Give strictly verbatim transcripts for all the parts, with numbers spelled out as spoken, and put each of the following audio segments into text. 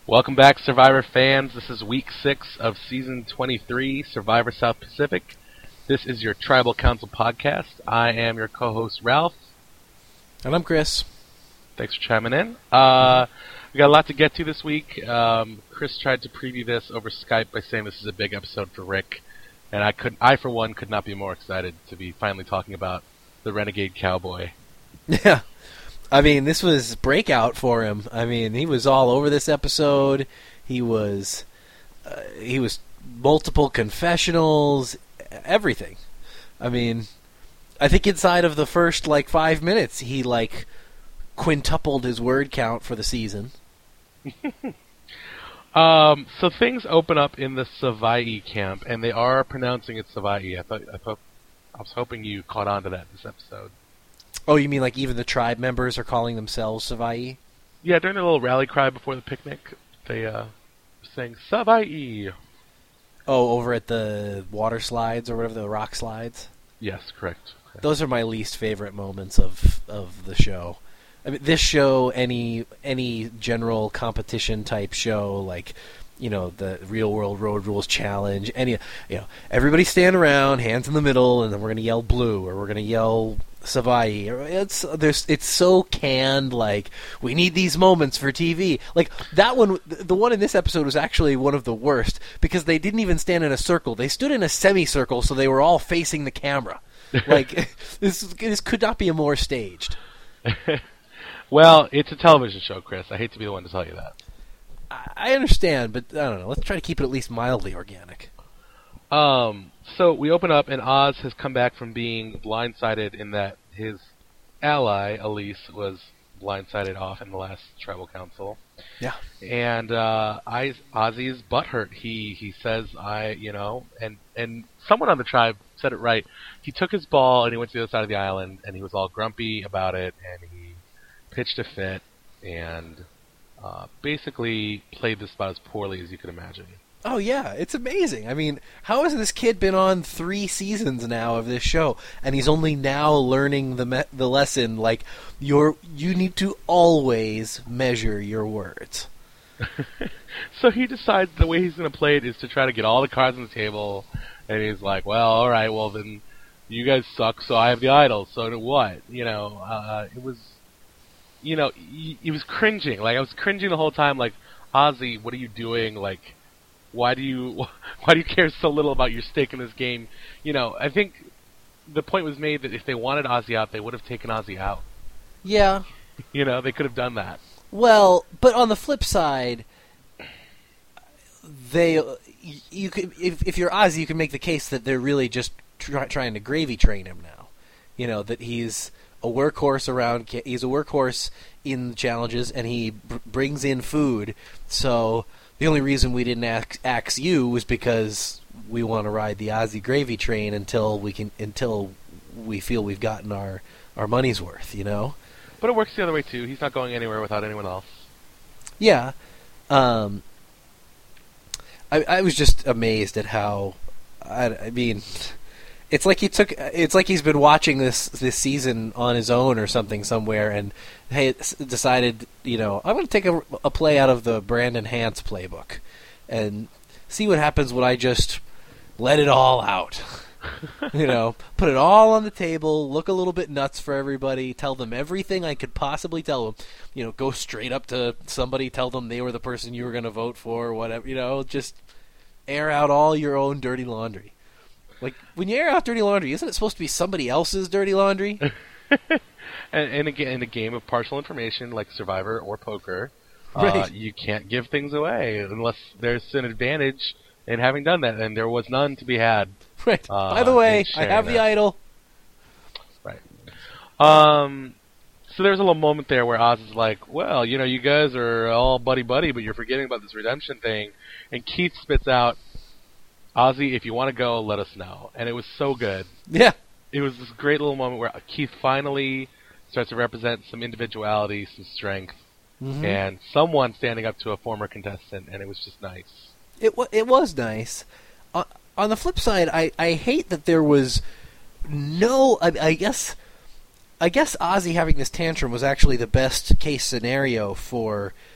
Welcome back, Survivor fans. This is week six of season twenty-three, Survivor South Pacific. This is your Tribal Council podcast. I am your co-host, Ralph. And I'm Chris. Thanks for chiming in. Uh, we got a lot to get to this week. Um, Chris tried to preview this over Skype by saying this is a big episode for Rick. And I, could, I for one, could not be more excited to be finally talking about the Renegade Cowboy. Yeah. I mean, this was breakout for him. I mean, he was all over this episode. He was, uh, he was multiple confessionals, everything. I mean, I think inside of the first, like, five minutes, he, like, quintupled his word count for the season. um, so things open up in the Savai'i camp, and they are pronouncing it Savai'i. I thought, I thought, I was hoping you caught on to that this episode. Oh, you mean like even the tribe members are calling themselves Savai'i? Yeah, during the little rally cry before the picnic, they uh, sang Savai'i. Oh, over at the water slides or whatever, the rock slides? Yes, correct. correct. Those are my least favorite moments of of the show. I mean, this show, any any general competition type show, like, you know, the Real World Road Rules Challenge, any, you know, everybody stand around, hands in the middle, and then we're going to yell blue, or we're going to yell Savai'i. It's there's it's so canned. Like, we need these moments for T V. Like that one, the one in this episode was actually one of the worst because they didn't even stand in a circle. They stood in a semicircle, so they were all facing the camera. Like this, this could not be a more staged. Well, it's a television show, Chris. I hate to be the one to tell you that. I understand, but I don't know. Let's try to keep it at least mildly organic. Um. So we open up, and Oz has come back from being blindsided in that his ally, Elise, was blindsided off in the last Tribal Council. Yeah. And uh, I, Ozzy's butthurt. He he says, I, you know, and, and someone on the tribe said it right. He took his ball, and he went to the other side of the island, and he was all grumpy about it, and he pitched a fit, and uh, basically played this about as poorly as you could imagine. Oh, yeah, it's amazing. I mean, how has this kid been on three seasons now of this show, and he's only now learning the me- the lesson, like, you're, you need to always measure your words. So he decides the way he's going to play it is to try to get all the cards on the table, and he's like, well, all right, well, then you guys suck, so I have the idol, so to what? You know, uh, it was, you know, he, he was cringing. Like, I was cringing the whole time, like, Ozzy, what are you doing? Like, Why do you why do you care so little about your stake in this game? You know, I think the point was made that if they wanted Ozzy out, they would have taken Ozzy out. Yeah. You know, they could have done that. Well, but on the flip side, they you could if if you're Ozzy, you can make the case that they're really just try, trying to gravy train him now. You know, that he's a workhorse around. He's a workhorse in challenges, and he br- brings in food. So the only reason we didn't ax, ax you was because we want to ride the Ozzy gravy train until we can until we feel we've gotten our, our money's worth, you know. But it works the other way too. He's not going anywhere without anyone else. Yeah, um, I I was just amazed at how I, I mean, it's like he took it's like he's been watching this this season on his own or something somewhere, and hey, decided, you know, I'm going to take a, a play out of the Brandon Hance playbook and see what happens when I just let it all out. You know, put it all on the table, look a little bit nuts for everybody, tell them everything I could possibly tell them. You know, go straight up to somebody, tell them they were the person you were going to vote for, or whatever. You know, just air out all your own dirty laundry. Like, when you air out dirty laundry, isn't it supposed to be somebody else's dirty laundry? And, and again, in a game of partial information like Survivor or poker, right. uh, you can't give things away unless there's an advantage in having done that, and there was none to be had. Right. Uh, By the way, I have that. the idol. Right. Um. So there's a little moment there where Oz is like, well, you know, you guys are all buddy-buddy, but you're forgetting about this redemption thing. And Keith spits out, Ozzy, if you want to go, let us know. And it was so good. Yeah. It was this great little moment where Keith finally starts to represent some individuality, some strength, mm-hmm. and someone standing up to a former contestant, and it was just nice. It w- it was nice. On, on the flip side, I, I hate that there was no. I, I guess I guess Ozzy having this tantrum was actually the best case scenario for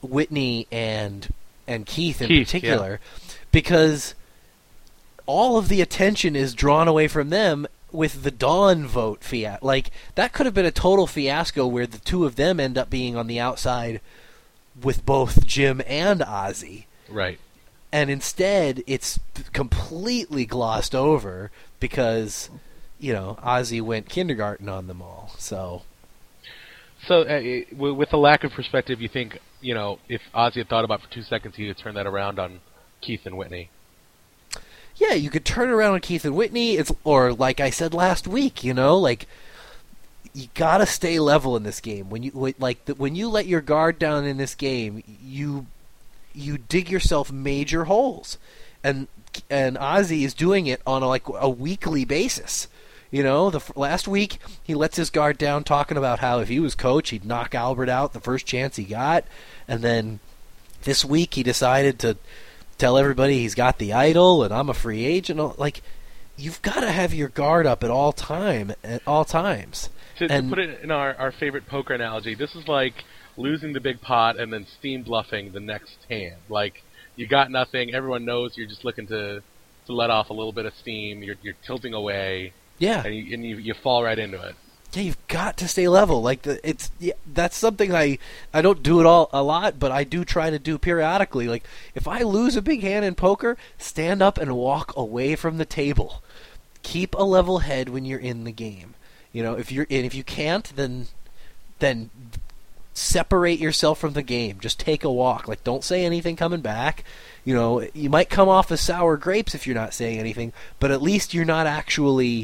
Whitney and and Keith in Keith, particular, yeah. because all of the attention is drawn away from them with the Dawn vote fiasco. Like, that could have been a total fiasco where the two of them end up being on the outside with both Jim and Ozzy. Right. And instead, it's completely glossed over because, you know, Ozzy went kindergarten on them all. So, so uh, with the lack of perspective, you think, you know, if Ozzy had thought about it for two seconds, he would turn that around on Keith and Whitney. Yeah, you could turn around on Keith and Whitney. It's or like I said last week, you know, like you gotta stay level in this game. When you like the, when you let your guard down in this game, you you dig yourself major holes, and and Ozzy is doing it on a, like a weekly basis. You know, the last week he lets his guard down, talking about how if he was coach, he'd knock Albert out the first chance he got, and then this week he decided to tell everybody he's got the idol and I'm a free agent. Like, you've got to have your guard up at all time, at all times. To, and, to put it in our, our favorite poker analogy, this is like losing the big pot and then steam bluffing the next hand. Like, you got nothing. Everyone knows you're just looking to to let off a little bit of steam. You're you're tilting away. Yeah, and you, and you you fall right into it. Yeah, you've got to stay level. Like the it's yeah, that's something I I don't do it all a lot, but I do try to do periodically. Like, if I lose a big hand in poker, stand up and walk away from the table. Keep a level head when you're in the game. You know, if you're and if you can't, then then separate yourself from the game. Just take a walk. Like, don't say anything coming back. You know, you might come off as sour grapes if you're not saying anything, but at least you're not actually,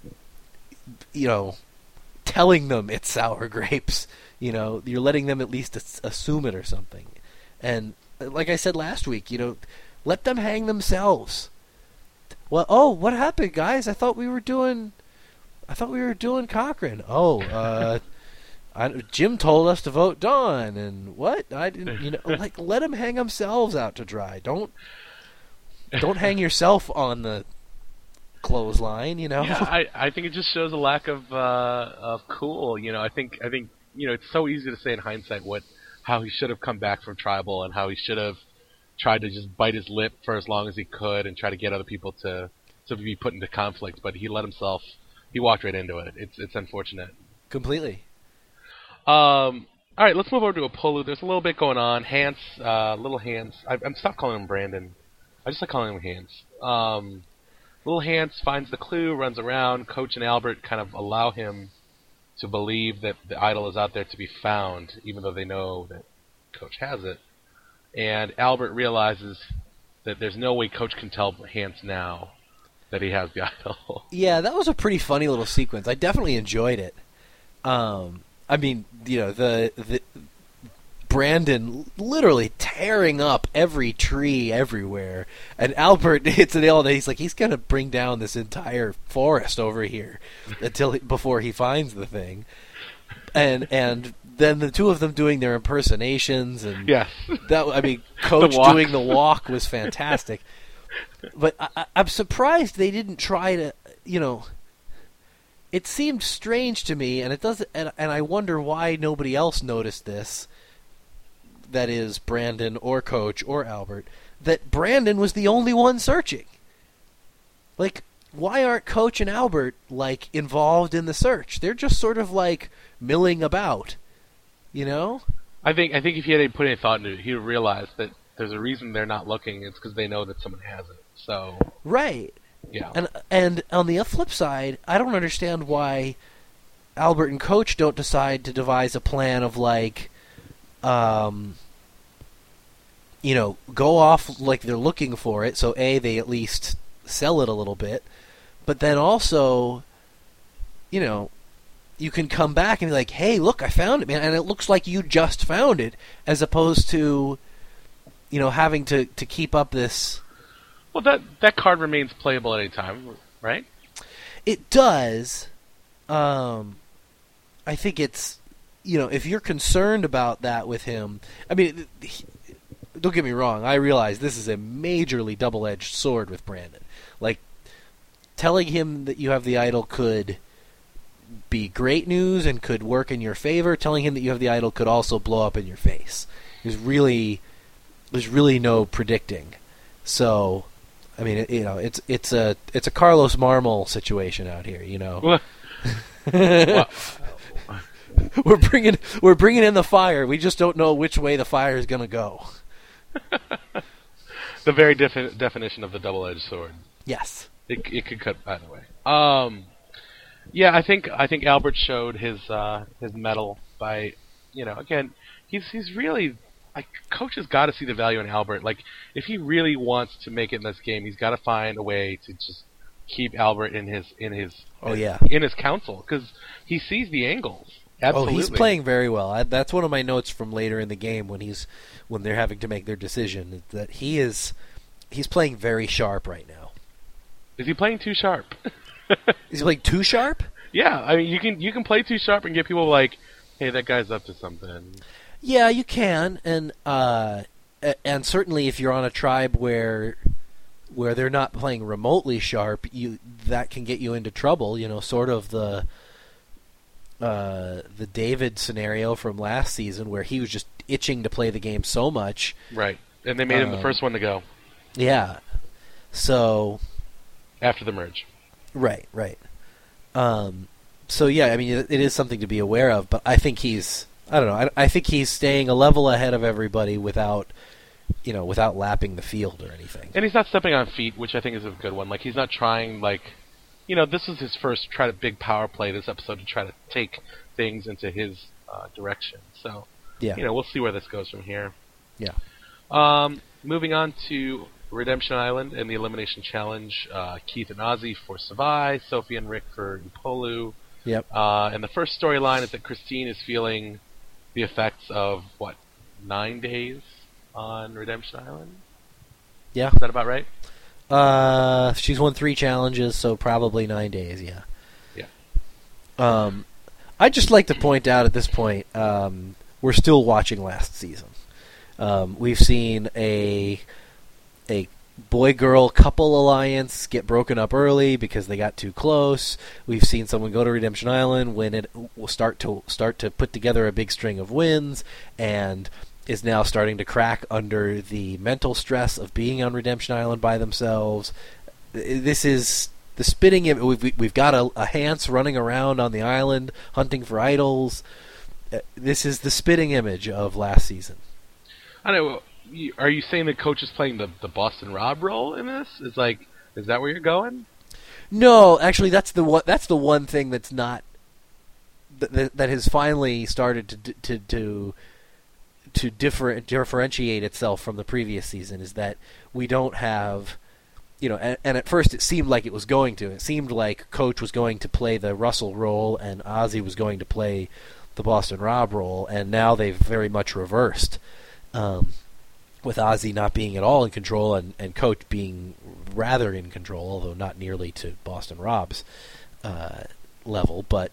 you know, telling them it's sour grapes. You know, you're letting them at least assume it or something. And like I said last week, you know, let them hang themselves. Well, oh, what happened, guys? I thought we were doing, I thought we were doing Cochran. Oh, uh, I, Jim told us to vote Dawn, and what? I didn't, you know, like, let them hang themselves out to dry. Don't, don't hang yourself on the clothesline, you know. Yeah, I, I think it just shows a lack of uh, of cool. You know, I think I think you know it's so easy to say in hindsight what how he should have come back from Tribal and how he should have tried to just bite his lip for as long as he could and try to get other people to to be put into conflict. But he let himself. He walked right into it. It's it's unfortunate. Completely. Um. All right, let's move over to Apollo. There's a little bit going on. Hans, uh, little Hans. I, I'm stopped calling him Brandon. I just like calling him Hans. Um. Little Hans finds the clue, runs around. Coach and Albert kind of allow him to believe that the idol is out there to be found, even though they know that Coach has it. And Albert realizes that there's no way Coach can tell Hans now that he has the idol. Yeah, that was a pretty funny little sequence. I definitely enjoyed it. Um, I mean, you know, the the Brandon literally tearing up every tree everywhere, and Albert hits the nail on it. He's like, he's gonna bring down this entire forest over here until he, before he finds the thing, and and then the two of them doing their impersonations, and yes, that I mean, Coach the doing the walk was fantastic. But I, I'm surprised they didn't try to, you know. It seemed strange to me, and it doesn't, and, and I wonder why nobody else noticed this. That is Brandon or Coach or Albert, that Brandon was the only one searching. Like, why aren't Coach and Albert, like, involved in the search? They're just sort of, like, milling about, you know? I think I think if he had put any thought into it, he would realize that there's a reason they're not looking. It's because they know that someone has it. So right. Yeah. And and on the flip side, I don't understand why Albert and Coach don't decide to devise a plan of, like, um, you know, go off like they're looking for it, so A, they at least sell it a little bit, but then also, you know, you can come back and be like, hey, look, I found it, man, and it looks like you just found it, as opposed to, you know, having to, to keep up this... Well, that, that card remains playable at any time, right? It does. Um, I think it's... You know, if you're concerned about that with him, I mean, he, don't get me wrong, I realize this is a majorly double-edged sword with Brandon. Like, telling him that you have the idol could be great news and could work in your favor. Telling him that you have the idol could also blow up in your face. There's really there's really no predicting. So, I mean, it, you know, it's it's a it's a Carlos Marmol situation out here. You know, well, we're bringing we're bringing in the fire. We just don't know which way the fire is going to go. The very defi- definition of the double-edged sword. Yes, it it could cut either way. Um, yeah, I think I think Albert showed his uh, his mettle by, you know, again, he's he's really, like, coach has got to see the value in Albert. Like, if he really wants to make it in this game, he's got to find a way to just keep Albert in his in his oh yeah in his counsel, because he sees the angles. Absolutely. Oh, he's playing very well. I, that's one of my notes from later in the game when he's when they're having to make their decision. That he is he's playing very sharp right now. Is he playing too sharp? Is he playing too sharp? Yeah, I mean, you can you can play too sharp and get people like, hey, that guy's up to something. Yeah, you can, and uh, and certainly if you're on a tribe where where they're not playing remotely sharp, you that can get you into trouble. You know, sort of the. Uh, the David scenario from last season where he was just itching to play the game so much. Right. And they made him um, the first one to go. Yeah. So... After the merge. Right, right. Um, so, yeah, I mean, it, it is something to be aware of, but I think he's... I don't know. I, I think he's staying a level ahead of everybody without, you know, without lapping the field or anything. And he's not stepping on feet, which I think is a good one. Like, he's not trying, like... You know, this was his first try to big power play this episode to try to take things into his uh, direction. So, yeah. you know, we'll see where this goes from here. Yeah. Um, moving on to Redemption Island and the Elimination Challenge. Uh, Keith and Ozzy for Savai, Sophie and Rick for Upolu. Yep. Uh, and the first storyline is that Christine is feeling the effects of, what, nine days on Redemption Island? Yeah. Is that about right? Uh, she's won three challenges, so probably nine days. Yeah. Yeah. Um, I'd just like to point out at this point, um, we're still watching last season. Um, we've seen a a boy-girl couple alliance get broken up early because they got too close. We've seen someone go to Redemption Island when it will start to start to put together a big string of wins and is now starting to crack under the mental stress of being on Redemption Island by themselves. This is the spitting image. We've, we've got a, a Hans running around on the island hunting for idols. This is the spitting image of last season. I know. Are you saying the coach is playing the, the Boston Rob role in this? Is like, is that where you're going? No, actually, that's the one. That's the one thing that's not that that has finally started to to to. to differ, differentiate itself from the previous season is that we don't have, you know, and, and at first it seemed like it was going to. It seemed like Coach was going to play the Russell role and Ozzy was going to play the Boston Rob role, and now they've very much reversed, um, with Ozzy not being at all in control and, and Coach being rather in control, although not nearly to Boston Rob's uh, level, but...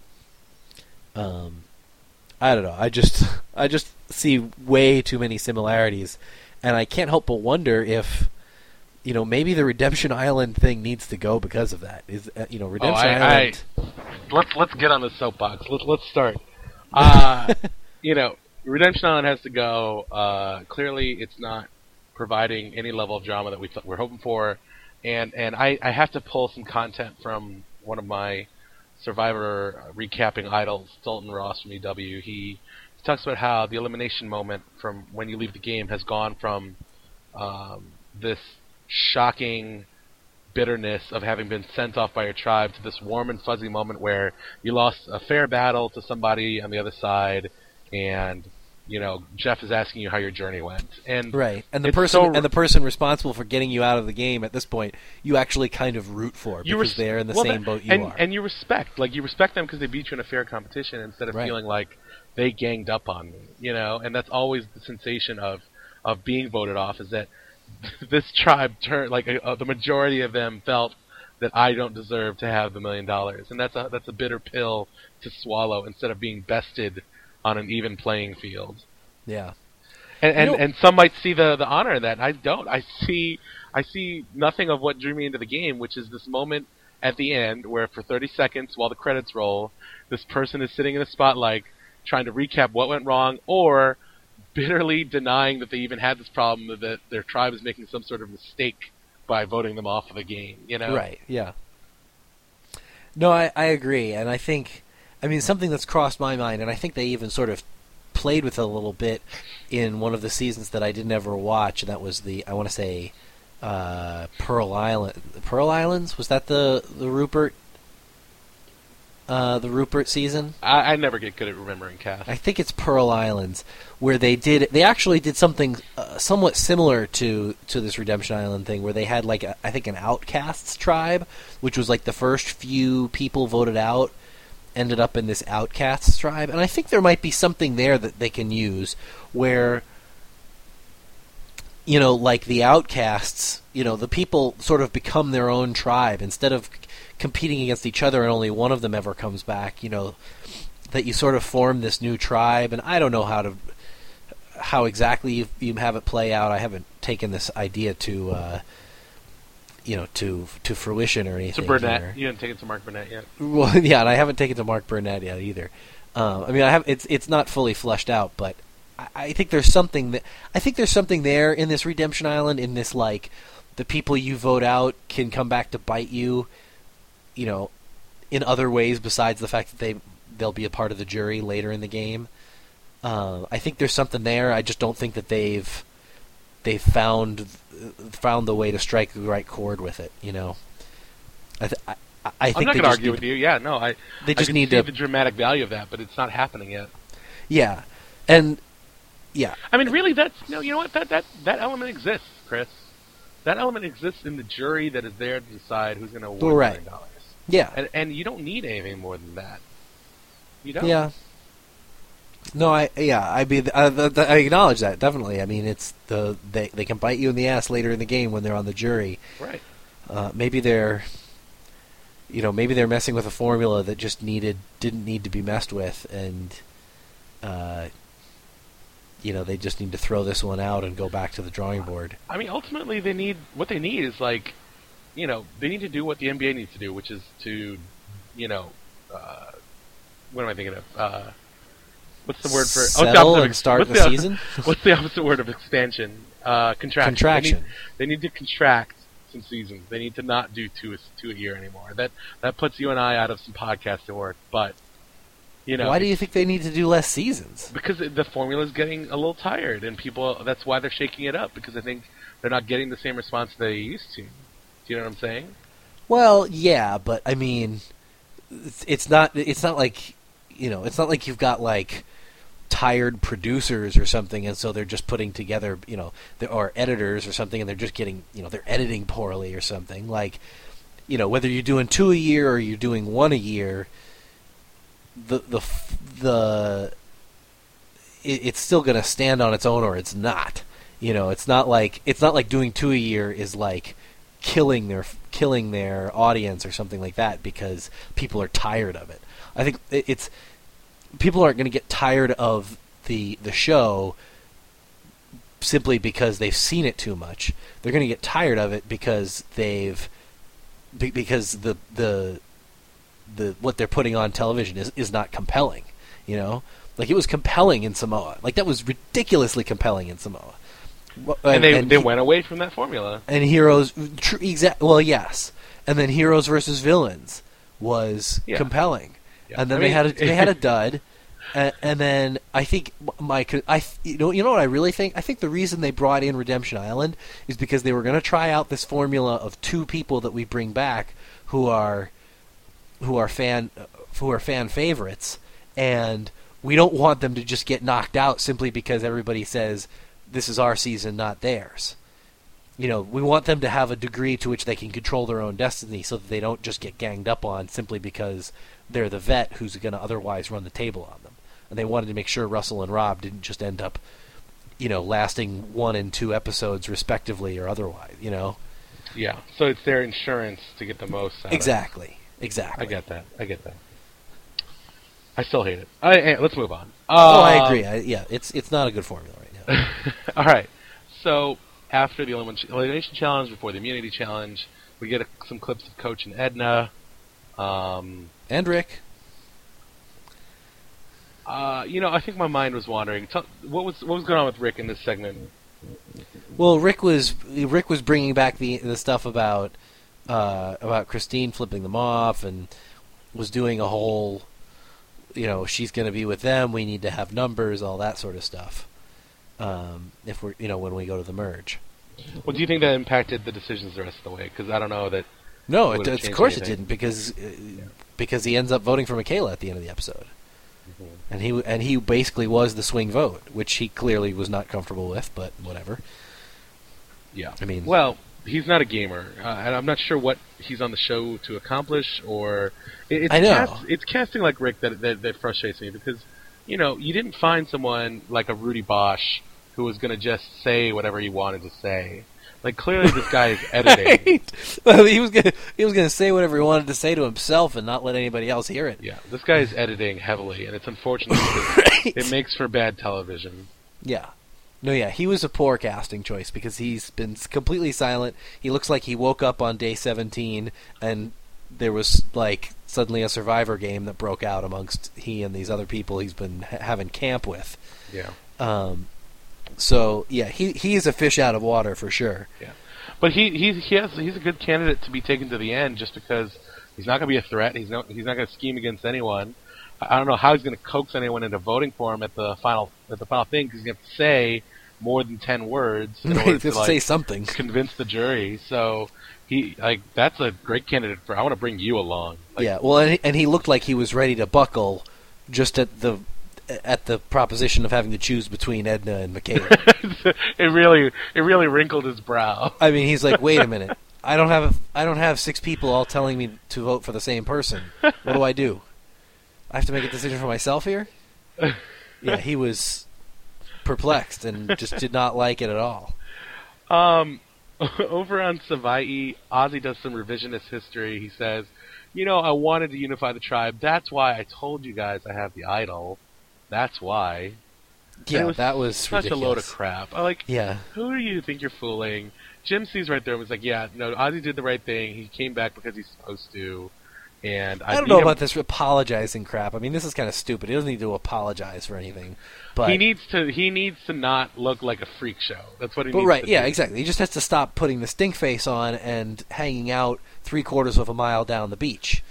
Um, I don't know. I just I just see way too many similarities, and I can't help but wonder if, you know, maybe the Redemption Island thing needs to go because of that. Is uh, you know, Redemption oh, I, Island. I, let's let's get on the soapbox. Let's let's start. Uh, you know, Redemption Island has to go. Uh, clearly, it's not providing any level of drama that we th- we're hoping for, and and I, I have to pull some content from one of my Survivor uh, recapping idols, Dalton Ross from E W. He, he talks about how the elimination moment from when you leave the game has gone from um, this shocking bitterness of having been sent off by your tribe to this warm and fuzzy moment where you lost a fair battle to somebody on the other side, and you know Jeff is asking you how your journey went. And right, and the person so, and the person responsible for getting you out of the game at this point, you actually kind of root for because res- they're in the well, same that, boat you and, are. And you respect, like you respect them because they beat you in a fair competition instead of right. feeling like they ganged up on me, you know. And that's always the sensation of of being voted off, is that this tribe turned like uh, the majority of them felt that I don't deserve to have the million dollars, and that's a that's a bitter pill to swallow instead of being bested on an even playing field. Yeah, and and, you know, and some might see the, the honor in that. And I don't. I see I see nothing of what drew me into the game, which is this moment at the end where for thirty seconds while the credits roll, this person is sitting in the spotlight trying to recap what went wrong or bitterly denying that they even had this problem, that their tribe is making some sort of mistake by voting them off of the game, you know? Right, yeah. No, I, I agree, and I think, I mean, something that's crossed my mind, and I think they even sort of played with it a little bit in one of the seasons that I didn't ever watch, and that was the, I want to say, uh, Pearl Island, Pearl Islands? Was that the, the Rupert, uh, the Rupert season? I, I never get good at remembering cast. I think it's Pearl Islands, where they did, they actually did something uh, somewhat similar to, to this Redemption Island thing, where they had, like, a, I think an Outcasts tribe, which was, like, the first few people voted out, ended up in this Outcasts tribe, and I think there might be something there that they can use, where, you know, like the Outcasts, you know, the people sort of become their own tribe, instead of c- competing against each other and only one of them ever comes back, you know, that you sort of form this new tribe, and I don't know how to, how exactly you, you have it play out. I haven't taken this idea to, uh, you know, to to fruition or anything. To Burnett. here. You didn't take it to Mark Burnett yet. Well, yeah, and I haven't taken it to Mark Burnett yet either. Um, I mean, I have. It's it's not fully fleshed out, but I, I think there's something that I think there's something there in this Redemption Island, in this, like, the people you vote out can come back to bite you, you know, in other ways besides the fact that they they'll be a part of the jury later in the game. Uh, I think there's something there. I just don't think that they've they've found found the way to strike the right chord with it. You know, I th- I, I think I'm not they going to just argue need with to, you. Yeah, no, I. They just I can need see to. the dramatic value of that, but it's not happening yet. Yeah, and yeah. I mean, really, that's no. You know what? That that that element exists, Chris. That element exists in the jury that is there to decide who's going to award Right. a million dollars. Yeah, And and you don't need anything more than that. You don't. yeah. No, I yeah, I be I, I acknowledge that definitely. I mean, it's the they they can bite you in the ass later in the game when they're on the jury. Right. Uh, maybe they're, you know, maybe they're messing with a formula that just needed didn't need to be messed with, and, uh, you know, they just need to throw this one out and go back to the drawing board. I mean, ultimately, they need what they need is like, you know, they need to do what the N B A needs to do, which is to, you know, uh, what am I thinking of? Uh, what's the word for what's the Settle opposite of and ex- start what's the the, season? What's the opposite word of expansion? Uh, contraction. Contraction. They need, they need to contract some seasons. They need to not do two a, two a year anymore. That that puts you and I out of some podcasting work. But you know, Why do you think they need to do less seasons? because the formula is getting a little tired, and people. That's why they're shaking it up, because I think they're not getting the same response they used to. Do you know what I'm saying? Well, yeah, but I mean, it's, it's not. It's not like, you know. It's not like you've got like tired producers or something, and so they're just putting together, you know, there are editors or something, and they're just getting, you know, they're editing poorly or something. Like, you know, whether you're doing two a year or you're doing one a year, the the the it, it's still going to stand on its own, or it's not. You know, it's not like it's not like doing two a year is like killing their killing their audience or something like that because people are tired of it. I think it, it's people aren't going to get tired of the the show simply because they've seen it too much. They're going to get tired of it because they've be, because the the the what they're putting on television is is not compelling. You know, like it was compelling in Samoa. Like that was ridiculously compelling in Samoa. And, and they and they he, went away from that formula. And Heroes, tr- exact. Well, yes, and then Heroes versus Villains was Yeah. compelling, Yeah. and then I they mean- had a they had a dud, and, and then I think my co- I you know you know what I really think I think the reason they brought in Redemption Island is because they were going to try out this formula of two people that we bring back who are who are fan who are fan favorites, and we don't want them to just get knocked out simply because everybody says this is our season, not theirs. You know, we want them to have a degree to which they can control their own destiny so that they don't just get ganged up on simply because they're the vet who's going to otherwise run the table on them. And they wanted to make sure Russell and Rob didn't just end up, you know, lasting one and two episodes respectively or otherwise, you know? Yeah. So it's their insurance to get the most out Exactly. of it. Exactly. I get that. I get that. I still hate it. I, I, let's move on. Oh, I Um, agree. I, yeah, it's it's not a good formula right now. All right. So after the elimin- elimination challenge, before the immunity challenge, we get a, some clips of Coach and Edna. Um, And Rick. Uh, you know, I think my mind was wandering. Tell, what was what was going on with Rick in this segment? Well, Rick was Rick was bringing back the the stuff about uh, about Christine flipping them off, and was doing a whole, you know, she's going to be with them. We need to have numbers, all that sort of stuff. Um, if we're, you know, when we go to the merge. Well, do you think that impacted the decisions the rest of the way? Because I don't know that. No, it it, of course anything. It didn't, because uh, yeah. because he ends up voting for Michaela at the end of the episode. And he and he basically was the swing vote, which he clearly was not comfortable with, but whatever. Yeah. I mean, well, he's not a gamer, uh, and I'm not sure what he's on the show to accomplish, or it, it's I know cast, it's casting like Rick that, that that frustrates me, because you know you didn't find someone like a Rudy Bosch who was going to just say whatever he wanted to say. Like, clearly this guy is editing. Right. Well, he was gonna he was gonna say whatever he wanted to say to himself and not let anybody else hear it. Yeah, this guy is editing heavily, and it's unfortunate because right. it makes for bad television. Yeah. No, yeah, he was a poor casting choice because he's been completely silent. He looks like he woke up on day seventeen and there was, like, suddenly a Survivor game that broke out amongst he and these other people he's been ha- having camp with. Yeah. Um... So yeah, he he is a fish out of water for sure. Yeah, but he he he has he's a good candidate to be taken to the end just because he's not going to be a threat. He's not he's not going to scheme against anyone. I don't know how he's going to coax anyone into voting for him at the final at the final thing, because he's going to have to say more than ten words in order to, to like, say something, convince the jury. So he like that's a great candidate for. I want to bring you along. Like, yeah, well, and he, and he looked like he was ready to buckle just at the. At the proposition of having to choose between Edna and Michaela. it really, it really wrinkled his brow. I mean, he's like, "Wait a minute, I don't have, a, I don't have six people all telling me to vote for the same person. What do I do? I have to make a decision for myself here." Yeah, he was perplexed and just did not like it at all. Um, over on Savai'i, Ozzy does some revisionist history. He says, "You know, I wanted to unify the tribe. That's why I told you guys I have the idol. That's why." Yeah, was that was such ridiculous. a load of crap. I like, yeah. Who do you think you're fooling? Jim sees right there and was like, "Yeah, no, Ozzy did the right thing. He came back because he's supposed to." And I, I don't know him. about this apologizing crap. I mean, this is kind of stupid. He doesn't need to apologize for anything. But he needs to. He needs to not look like a freak show. That's what he but needs right, to yeah, do. exactly. He just has to stop putting the stink face on and hanging out three quarters of a mile down the beach.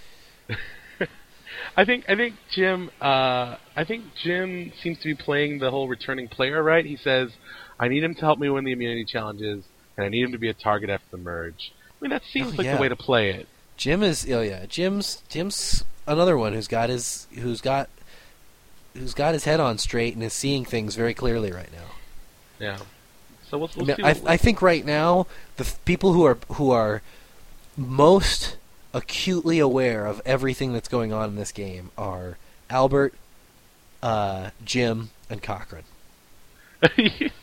I think I think Jim uh, I think Jim seems to be playing the whole returning player right. He says, "I need him to help me win the immunity challenges, and I need him to be a target after the merge." I mean, that seems oh, like yeah. the way to play it. Jim is oh yeah, Jim's Jim's another one who's got his who's got who's got his head on straight and is seeing things very clearly right now. Yeah. So we'll, we'll I, mean, see. I, What, I think right now the f- people who are who are most acutely aware of everything that's going on in this game are Albert, uh, Jim, and Cochran. but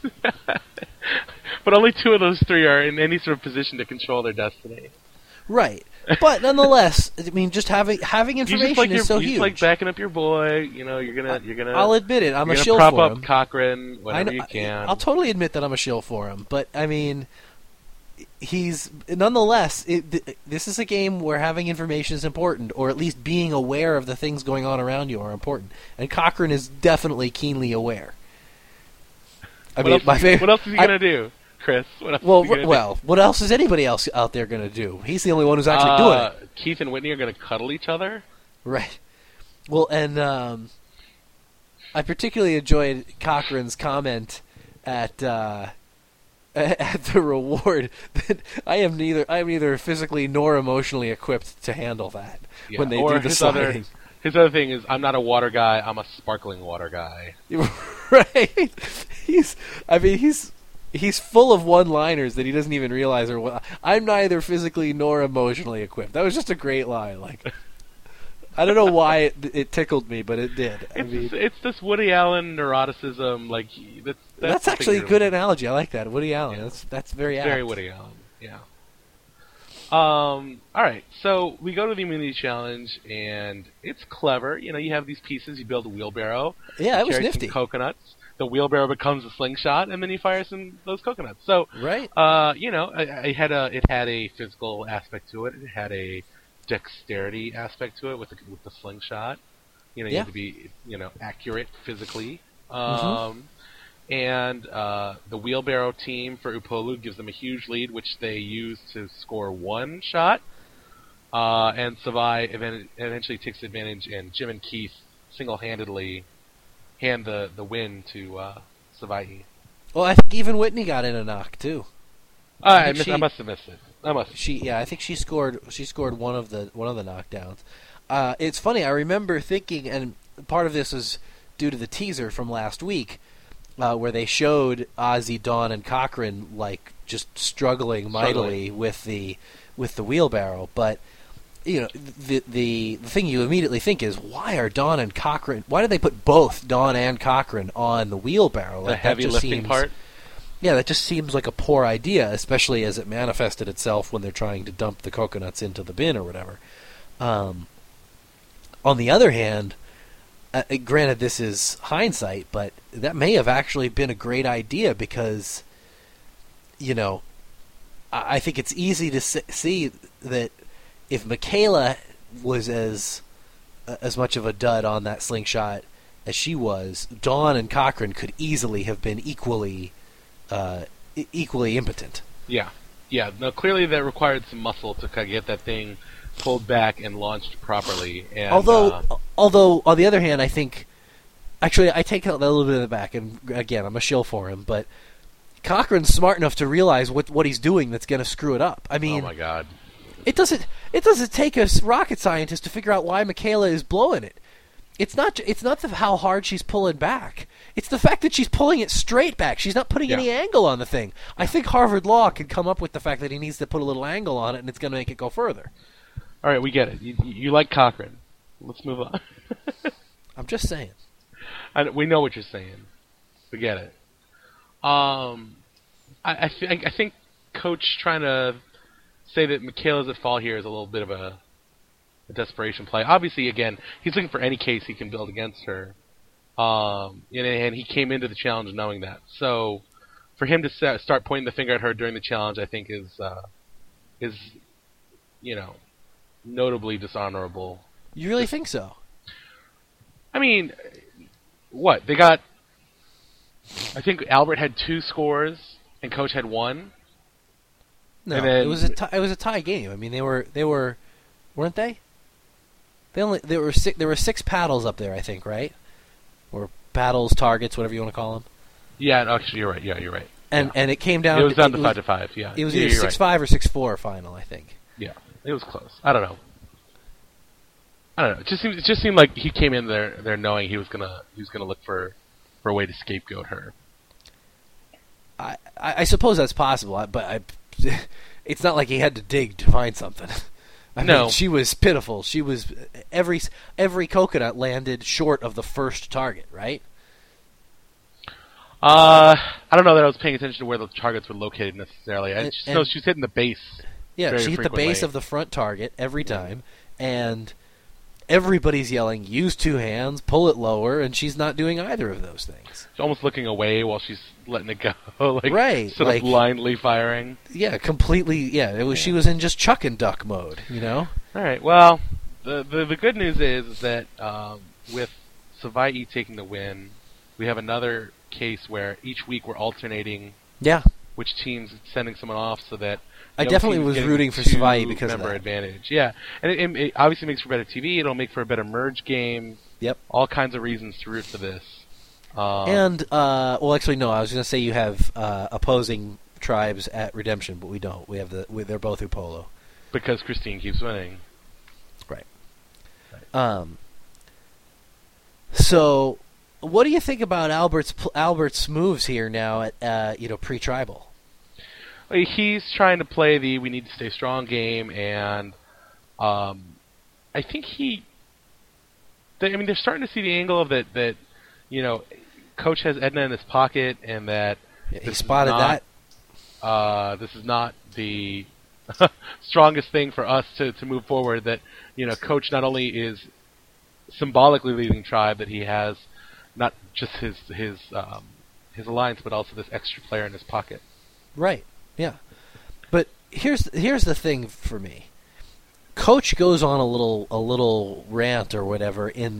only two of those three are in any sort of position to control their destiny. Right, but nonetheless, I mean, just having having information like is your, so you huge. Just like backing up your boy. You know, you're gonna you're gonna. I'll admit it. I'm you're a gonna shill prop for up him. Cochran whenever I know, you can. I'll totally admit that I'm a shill for him, but I mean, he's nonetheless. It, th- this is a game where having information is important, or at least being aware of the things going on around you are important. And Cochran is definitely keenly aware. I what mean, else my is, favorite. What else is he I, gonna do, Chris? What else well, is he gonna well, do? what else is anybody else out there going to do? He's the only one who's actually uh, doing it. Keith and Whitney are gonna cuddle each other. Right. Well, and um, I particularly enjoyed Cochran's comment at uh, at the reward that I am neither I am neither physically nor emotionally equipped to handle that Yeah. when they or do the his sliding. other his other thing is, "I'm not a water guy. I'm a sparkling water guy." Right. He's. I mean, he's. He's full of one-liners that he doesn't even realize are. What, I'm neither physically nor emotionally equipped. That was just a great line. Like, I don't know why it, it tickled me, but it did. I It's mean, this, it's this Woody Allen neuroticism. Like he- that's that's, that's the actually a thing good that- analogy. I like that. Woody Allen. Yeah. That's that's very Very apt. Woody Allen. Yeah. Um. All right. So we go to the immunity challenge, and it's clever. You know, you have these pieces. You build a wheelbarrow. Yeah, you it was carry nifty. Some coconuts. The wheelbarrow becomes a slingshot, and then you fire some those coconuts. So, Right. uh, you know, I, I had a it had a physical aspect to it. It had a dexterity aspect to it with the with the slingshot. You know, you Yeah. have to be you know accurate physically. Um, Mm-hmm. And uh, the wheelbarrow team for Upolu gives them a huge lead, which they use to score one shot. Uh, and Savai event- eventually takes advantage, and Jim and Keith single-handedly hand the, the win to uh, Savai. Well, I think even Whitney got in a knock too. Uh, I, think miss, she- I must have missed it. I must. She, yeah, I think she scored. She scored one of the one of the knockdowns. Uh, it's funny. I remember thinking, and part of this is due to the teaser from last week, uh, where they showed Ozzy, Dawn, and Cochran like just struggling mightily Struggling. with the with the wheelbarrow. But you know, the, the the thing you immediately think is, why are Dawn and Cochran? Why did they put both Dawn and Cochran on the wheelbarrow? The Like, that heavy just lifting seems, part. Yeah, that just seems like a poor idea, especially as it manifested itself when they're trying to dump the coconuts into the bin or whatever. Um, on the other hand, uh, granted this is hindsight, but that may have actually been a great idea because, you know, I, I think it's easy to s- see that if Michaela was as as much of a dud on that slingshot as she was, Dawn and Cochran could easily have been equally uh, e- equally impotent. Yeah. Yeah. No, clearly that required some muscle to kind of get that thing pulled back and launched properly. And, although, uh, although on the other hand, I think actually I take a little bit of the back, and again I'm a shill for him, but Cochran's smart enough to realize what what he's doing that's going to screw it up. I mean, oh my God. it doesn't it doesn't take a rocket scientist to figure out why Michaela is blowing it. It's not ju- it's not the, how hard she's pulling back. It's the fact that she's pulling it straight back. She's not putting Yeah. any angle on the thing. I think Harvard Law could come up with the fact that he needs to put a little angle on it, and it's going to make it go further. All right, we get it. You, you like Cochran. Let's move on. I'm just saying. I, we know what you're saying. We get it. Um, I, I, th- I think Coach trying to say that Michaela's at fault here is a little bit of a, a desperation play. Obviously, again, he's looking for any case he can build against her. Um, and, and he came into the challenge knowing that. So, for him to sa- start pointing the finger at her during the challenge, I think is uh, is you know notably dishonorable. You really think so? I mean, what they got? I think Albert had two scores and Coach had one. No, And then- it was a tie, it was a tie game. I mean, they were they were weren't they? They only there were six, there were six paddles up there, I think, right? Or paddles, targets, whatever you want to call them. Yeah, no, actually, you're right. Yeah, you're right. And Yeah. and it came down. It was down to it five to five. Yeah, It was yeah, either you're six right. five or six four final, I think. Yeah, it was close. I don't know. I don't know. It just seemed, it just seemed like he came in there there knowing he was gonna he was gonna look for for a way to scapegoat her. I, I, I suppose that's possible, I- but I, it's not like he had to dig to find something. I No. mean, she was pitiful. She was every every coconut landed short of the first target, right? Uh, I don't know that I was paying attention to where the targets were located necessarily. I And- just and- know she was hitting the base. Yeah, very she hit the base frequently. of the front target every time, and everybody's yelling, use two hands, pull it lower, and she's not doing either of those things. She's almost looking away while she's letting it go, like Right, sort like- of blindly firing. Yeah, completely, yeah, it was, she was in just chuck and duck mode, you know? All right. Well, the the, the good news is, is that um, with Savai taking the win, we have another case where each week we're alternating Yeah. which team's sending someone off, so that I the other definitely team's was getting rooting for two Savai because of member that. advantage. Yeah, and it, it obviously makes for better T V. It'll make for a better merge game. Yep. All kinds of reasons to root for this. Um, And, uh, well, actually, no, I was going to say you have uh, opposing tribes at Redemption, but we don't. We have the, we, they're both Upolo. because Christine keeps winning. Right. Um. So, what do you think about Albert's pl- Albert's moves here now at uh, you know pre-tribal? Like, he's trying to play the we need to stay strong game, and um, I think he. They, I mean, they're starting to see the angle of that. That you know, Coach has Edna in his pocket, and that Yeah, he this is spotted not, that. Uh, this is not the strongest thing for us to, to move forward. That you know, Coach not only is symbolically leading Tribe, that he has not just his his um, his alliance, but also this extra player in his pocket. Right. Yeah. But here's here's the thing for me. Coach goes on a little a little rant or whatever in the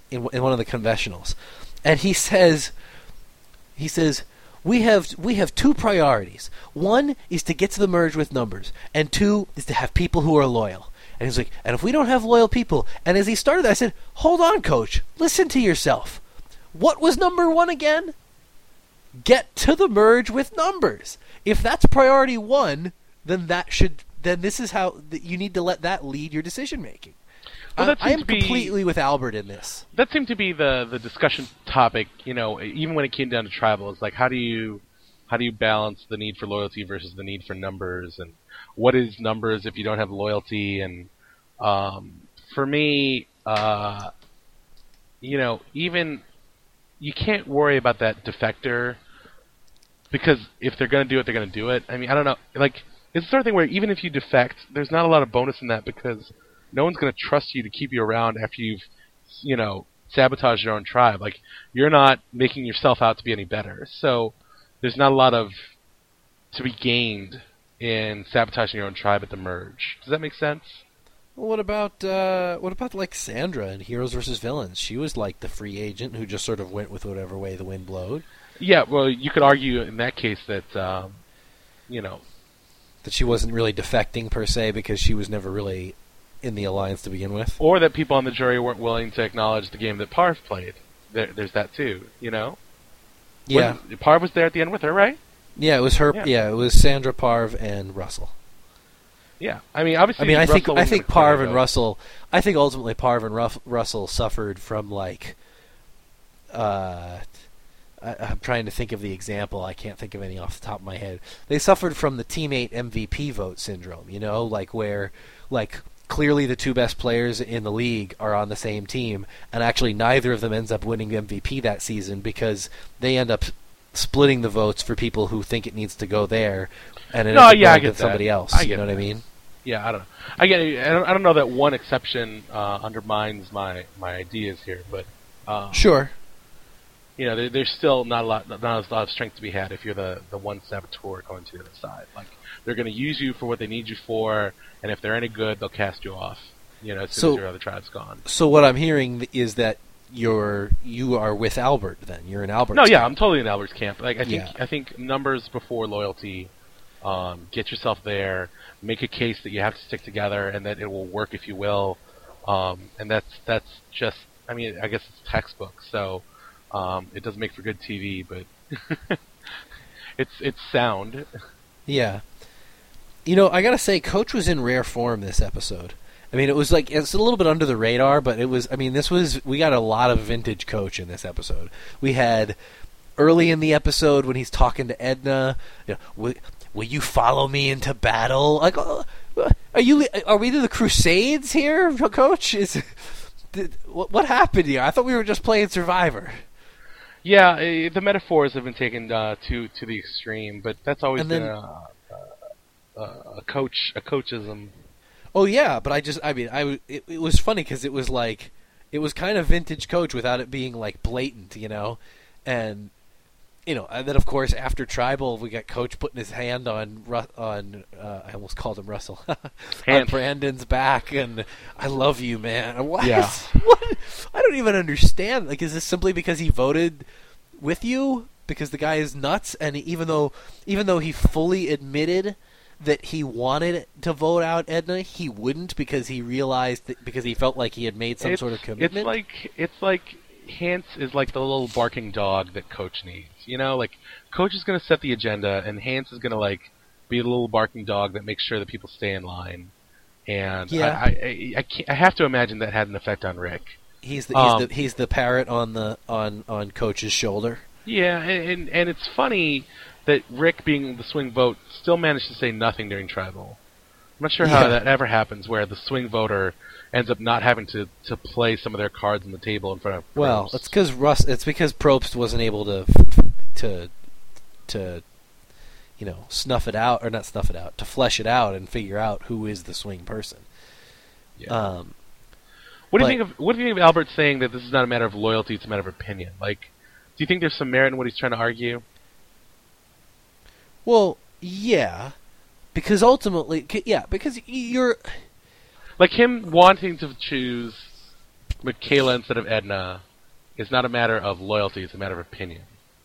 in in one of the confessionals, and he says, he says, we have we have two priorities. One is to get to the merge with numbers, and two is to have people who are loyal. And he's like, and if we don't have loyal people, and as he started, I said, hold on, coach, listen to yourself. What was number one again? Get to the merge with numbers. If that's priority one, then that should then this is how you need to let that lead your decision making. Well, I, I am be, completely with Albert in this. That seemed to be the, the discussion topic, you know, even when it came down to tribal. It's like, how do you how do you balance the need for loyalty versus the need for numbers, and what is numbers if you don't have loyalty? And um, for me, uh, you know, even you can't worry about that defector, because if they're going to do it, they're going to do it. I mean, I don't know. Like, it's the sort of thing where even if you defect, there's not a lot of bonus in that, because no one's going to trust you to keep you around after you've, you know, sabotaged your own tribe. Like, you're not making yourself out to be any better. So there's not a lot of to be gained in sabotaging your own tribe at the merge. Does that make sense? Well, what about uh, what about like Sandra in Heroes versus Villains? She was like the free agent who just sort of went with whatever way the wind blowed. Yeah, well, you could argue in that case that, um, you know, that she wasn't really defecting per se because she was never really in the alliance to begin with, or that people on the jury weren't willing to acknowledge the game that Parv played. There, there's that too, you know. Yeah, when, Parv was there at the end with her, right? Yeah, it was her. Yeah, yeah it was Sandra, Parv, and Russell. Yeah, I mean, obviously. I mean, I Russell think I think Parv and though. Russell. I think ultimately Parv and Ruff, Russell suffered from like. Uh, I, I'm trying to think of the example. I can't think of any off the top of my head. They suffered from the teammate M V P vote syndrome. You know, like where, like. Clearly the two best players in the league are on the same team, and actually neither of them ends up winning M V P that season because they end up splitting the votes for people who think it needs to go there, and it no, ends up yeah, going I to somebody that. else. I You know that. what I mean? Yeah, I don't know. I get it. I don't, I don't know that one exception uh, undermines my, my ideas here, but uh, sure. You know, there, there's still not a lot, not a lot of strength to be had if you're the, the one saboteur going to the other side. Like, they're going to use you for what they need you for, and if they're any good, they'll cast you off. You know, as soon so, as your other tribe's gone. So what I'm hearing is that you're you are with Albert. Then you're in Albert's. No, yeah, camp. I'm totally in Albert's camp. Like, I think Yeah. I think numbers before loyalty. Um, get yourself there. Make a case that you have to stick together, and that it will work if you will. Um, and that's that's just. I mean, I guess it's textbook, so um, it doesn't make for good T V, but it's it's sound. Yeah. You know, I gotta say, Coach was in rare form this episode. I mean, it was like, it's a little bit under the radar, but it was, I mean, this was, we got a lot of vintage Coach in this episode. We had, early in the episode, when he's talking to Edna, you know, will, will you follow me into battle? Like, uh, are you, are we to the Crusades here, Coach? Is, did, what, what happened here? I thought we were just playing Survivor. Yeah, uh, the metaphors have been taken uh, to to the extreme, but that's always And then- been a, a, a coach, a coachism. Oh yeah, but I just, I mean, I it, it was funny because it was like, it was kind of vintage Coach without it being like blatant, you know, and you know, and then of course after Tribal we got Coach putting his hand on Ru- on uh, I almost called him Russell on Brandon's back, and I love you, man. What? Yeah. What? I don't even understand. Like, is this simply because he voted with you because the guy is nuts, and even though even though he fully admitted that he wanted to vote out Edna, he wouldn't because he realized that because he felt like he had made some it's, sort of commitment. It's like it's like Hans is like the little barking dog that Coach needs. You know, like Coach is going to set the agenda, and Hans is going to like be the little barking dog that makes sure that people stay in line. And Yeah. I, I, I, can't, I have to imagine that had an effect on Rick. He's the he's Um, the he's the parrot on the on, on Coach's shoulder. Yeah, and, and and it's funny that Rick, being the swing vote, still managed to say nothing during Tribal. I'm not sure how Yeah. that ever happens, where the swing voter ends up not having to, to play some of their cards on the table in front of. Well, Probst. it's because Russ. It's because Probst wasn't able to to to you know snuff it out or not snuff it out to flesh it out and figure out who is the swing person. Yeah. Um, what do but- you think of what do you think of Albert saying that this is not a matter of loyalty; it's a matter of opinion? Like, do you think there's some merit in what he's trying to argue? well, yeah, because ultimately, c- yeah, because you're Like him wanting to choose Michaela instead of Edna is not a matter of loyalty; it's a matter of opinion.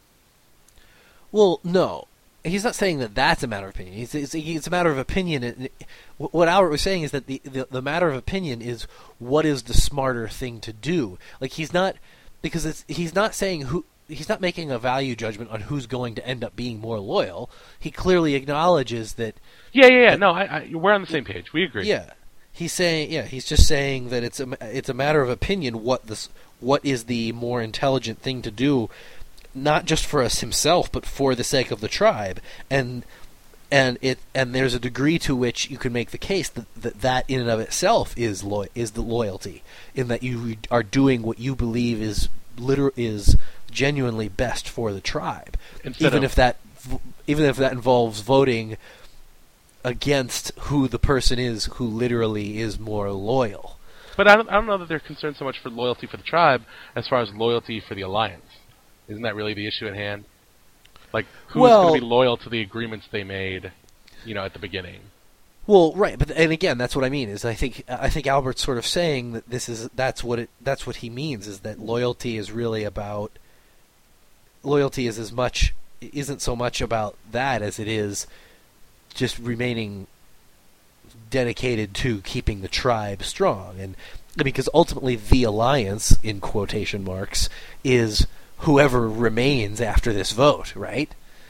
Well, no. He's not saying that that's a matter of opinion. It's, it's, it's a matter of opinion. And what Albert was saying is that the, the the matter of opinion is what is the smarter thing to do. Like he's not because it's he's not saying who he's not making a value judgment on who's going to end up being more loyal. He clearly acknowledges that. Yeah, yeah, yeah. That, no, I, I, we're on the same page. We agree. Yeah, he's saying yeah. He's just saying that it's a it's a matter of opinion. What this what is the more intelligent thing to do. Not just for us himself, but for the sake of the tribe, and and it and there's a degree to which you can make the case that that, that in and of itself is lo- is the loyalty, in that you are doing what you believe is liter- is genuinely best for the tribe, Instead even of- if that even if that involves voting against who the person is who literally is more loyal. But I don't, I don't know that they're concerned so much for loyalty for the tribe as far as loyalty for the alliance. Isn't that really the issue at hand? Like, who's well, going to be loyal to the agreements they made, you know, at the beginning? Well, right, but and again, that's what I mean. Is I think I think Albert's sort of saying that this is that's what it that's what he means is that loyalty is really about loyalty is as much isn't so much about that as it is just remaining dedicated to keeping the tribe strong, and because ultimately the alliance in quotation marks is whoever remains after this vote, right?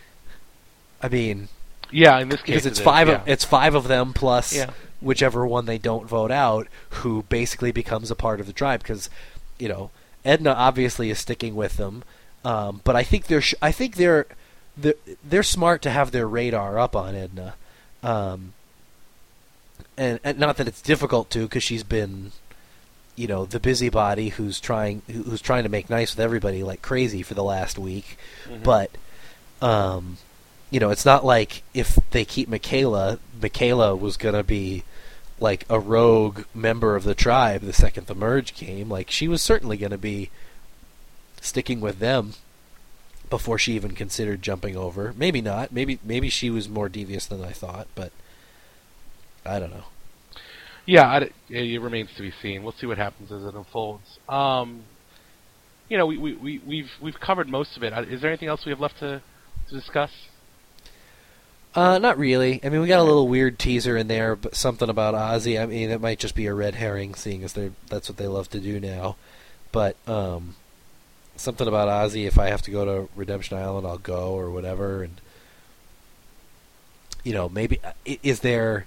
I mean, yeah, in this case, because it's it five. Is, of, yeah. It's five of them plus yeah. whichever one they don't vote out, who basically becomes a part of the tribe. Because you know, Edna obviously is sticking with them, um, but I think they're. Sh- I think they're, they're they're smart to have their radar up on Edna, um, and, and not that it's difficult to, because she's been. You know, the busybody who's trying who's trying to make nice with everybody like crazy for the last week, mm-hmm. but um, you know, it's not like if they keep Michaela, Michaela was gonna be like a rogue member of the tribe the second the merge came. Like she was certainly gonna be sticking with them before she even considered jumping over. Maybe not. Maybe maybe she was more devious than I thought, but I don't know. Yeah, I, it remains to be seen. We'll see what happens as it unfolds. Um, you know, we, we, we, we've we've covered most of it. Is there anything else we have left to, to discuss? Uh, not really. I mean, we got a little weird teaser in there, but something about Ozzy. I mean, it might just be a red herring, seeing as they that's what they love to do now. But um, something about Ozzy. If I have to go to Redemption Island, I'll go or whatever. And you know, maybe is there.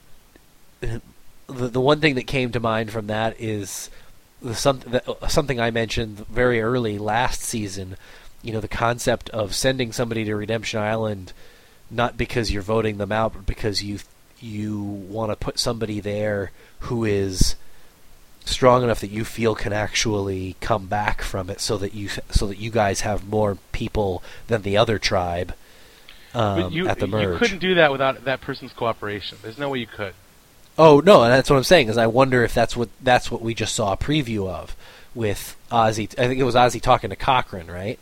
The the one thing that came to mind from that is the some, something I mentioned very early last season. You know, the concept of sending somebody to Redemption Island, not because you're voting them out, but because you you want to put somebody there who is strong enough that you feel can actually come back from it, so that you so that you guys have more people than the other tribe um, you, at the merge. You couldn't do that without that person's cooperation. There's no way you could. Oh no, and that's what I'm saying. Is I wonder if that's what that's what we just saw a preview of with Ozzy. I think it was Ozzy talking to Cochran, right?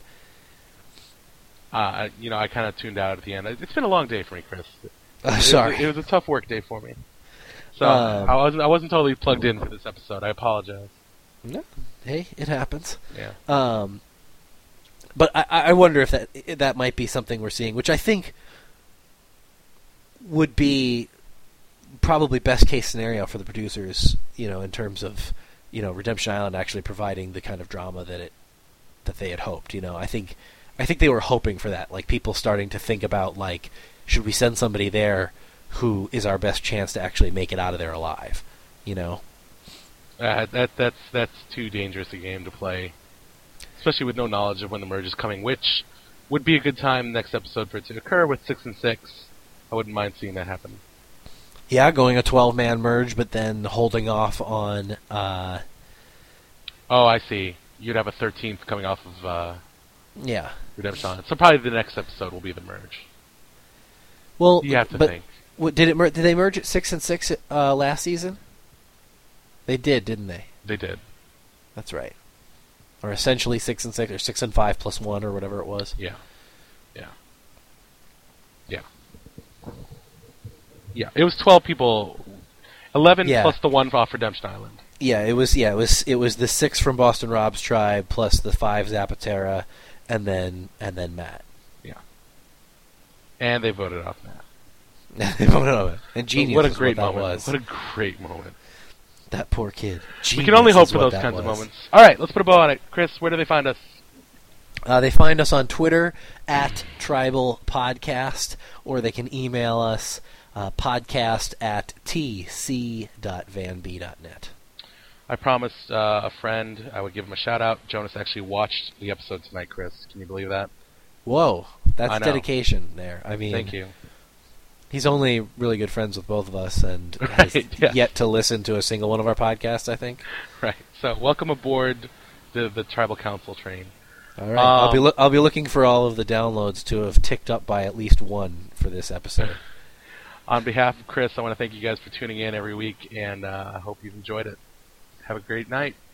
Uh, you know, I kind of tuned out at the end. It's been a long day for me, Chris. Uh, it sorry, was, it was a tough work day for me. So um, I wasn't I wasn't totally plugged in for this episode. I apologize. No, hey, it happens. Yeah. Um, but I, I wonder if that that might be something we're seeing, which I think would be probably best case scenario for the producers, you know, in terms of, you know, Redemption Island actually providing the kind of drama that it that they had hoped. You know, I think I think they were hoping for that, like people starting to think about like, should we send somebody there who is our best chance to actually make it out of there alive? You know, uh, that that's that's too dangerous a game to play, especially with no knowledge of when the merge is coming, which would be a good time next episode for it to occur with six and six. I wouldn't mind seeing that happen. Yeah, going a twelve-man merge, but then holding off on... Uh, oh, I see. You'd have a thirteenth coming off of uh, yeah. Redemption Island. So probably the next episode will be the merge. Well, you have to but think. What, did it? Mer- did they merge at six and six uh, last season? They did, didn't they? They did. That's right. Or essentially six and six, or six and five plus one, or whatever it was. Yeah. Yeah. Yeah. Yeah, it was twelve people, eleven yeah. plus the one off Redemption Island. Yeah, it was. Yeah, it was. It was the six from Boston Rob's tribe plus the five Zapatera, and then and then Matt. Yeah. And they voted off Matt. They voted on it. And genius. What a great what that moment! was. What a great moment! That poor kid. Genius we can only hope is for what those that kinds was. of moments. All right, let's put a bow on it. Chris, where do they find us? Uh, they find us on Twitter at Tribal Podcast, or they can email us uh, podcast at t c dot van b dot net. I promised uh, a friend I would give him a shout out. Jonas actually watched the episode tonight, Chris. Can you believe that? Whoa, that's I know. dedication there. I mean, Thank you. He's only really good friends with both of us, and Right, has yeah. yet to listen to a single one of our podcasts, I think. Right. So, welcome aboard the the Tribal Council train. All right, Um, I'll be lo- I'll be looking for all of the downloads to have ticked up by at least one for this episode. On behalf of Chris, I want to thank you guys for tuning in every week, and uh, I hope you've enjoyed it. Have a great night.